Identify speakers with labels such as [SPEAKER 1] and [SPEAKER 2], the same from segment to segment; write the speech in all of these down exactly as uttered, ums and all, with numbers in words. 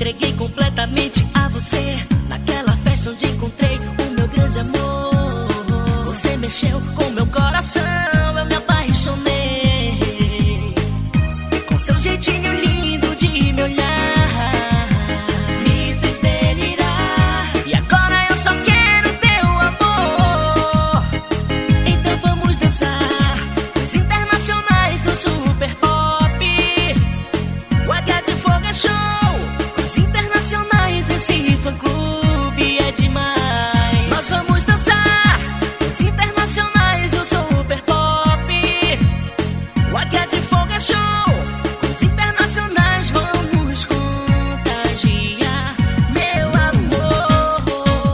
[SPEAKER 1] entreguei completamente a você, naquela festa onde encontrei o meu grande amor. Você mexeu com meu coração, eu me apaixonei, com seu jeitinho lindo de me olhar, me fez delirar. E agora eu só quero teu amor. Então vamos dançar os internacionais do Super Pop. O Águia de Fogo é show, os internacionais, esse fã-clube é demais. Nós vamos dançar os internacionais do Super Pop. O Águia de Fogo é show, os internacionais, vamos contagiar, meu amor.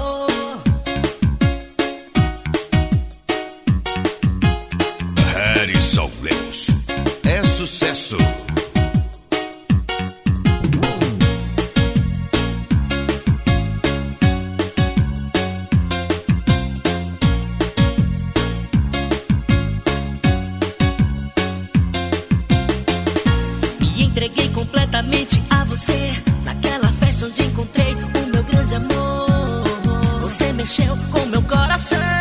[SPEAKER 2] Harrison Lemos é sucesso.
[SPEAKER 1] Me entreguei completamente a você, naquela festa onde encontrei o meu grande amor. Você mexeu com meu coração,